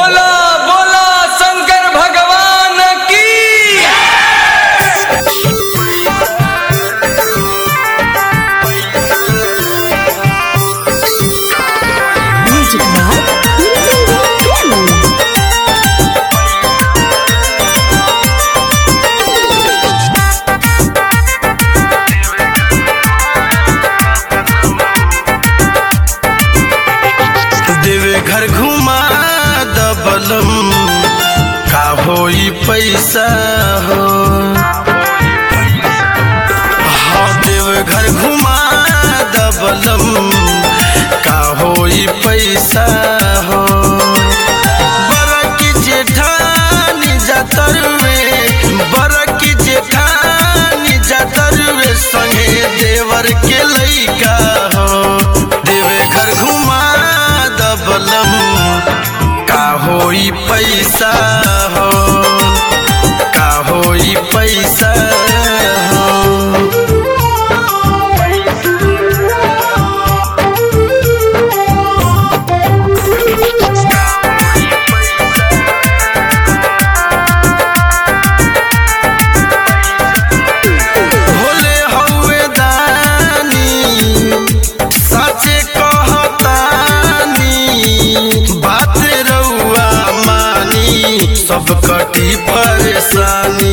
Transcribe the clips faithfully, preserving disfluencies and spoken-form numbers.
बोला बोला शंकर भगवान की। देवे घर घुमा दबलम का होई पैसा हो। हाँ देवे घर घुमा दबलम का होई पैसा हो। बरकी जेठानी जातरवे बरकी जेठानी जातरवे संगे देवर के लइका हो। देवे घर घुमा दबलम का होई पैसा हो का होई पैसा हो। भोले हौवे दानी साचे कहतानी बात रउआ मानी सब कटी परेशानी।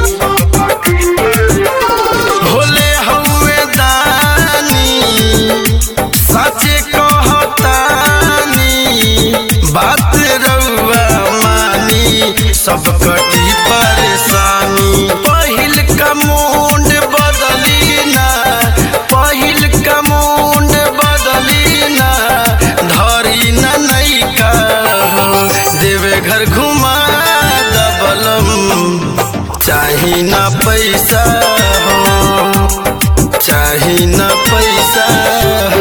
भोले हौवे दानी साचे कहतानी बात रउआ मानी सब कटी परेशानी। पहिल का मुंड बदली ना पहिल का मुंड बदली ना धरी ना नैका हो। देवे घर घुमा दबलम चाही ना पैसा हो चाही ना पैसा हो।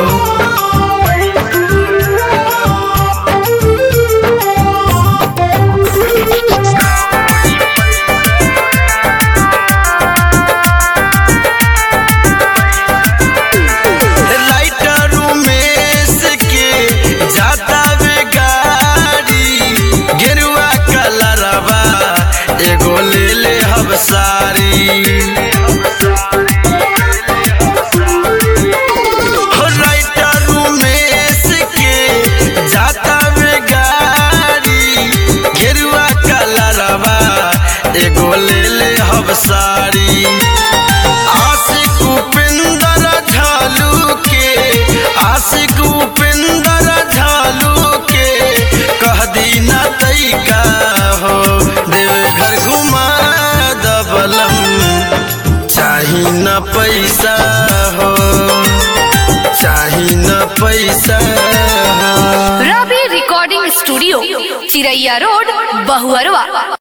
एगो ले ले हम सारी हो राइटर उमेश के जाता वे गाड़ी गेरुआ कलरवा एगो ले ले हम सारी। आशिक उपेंद्र झालू के आशिक उपेंद्र झालू के कह दी ना तैका हो। देवे घर घुमा दबलम चाही न पैसा हो चाही न पैसा हो। Ravi recording studio Chiraiya road Bahuarwa.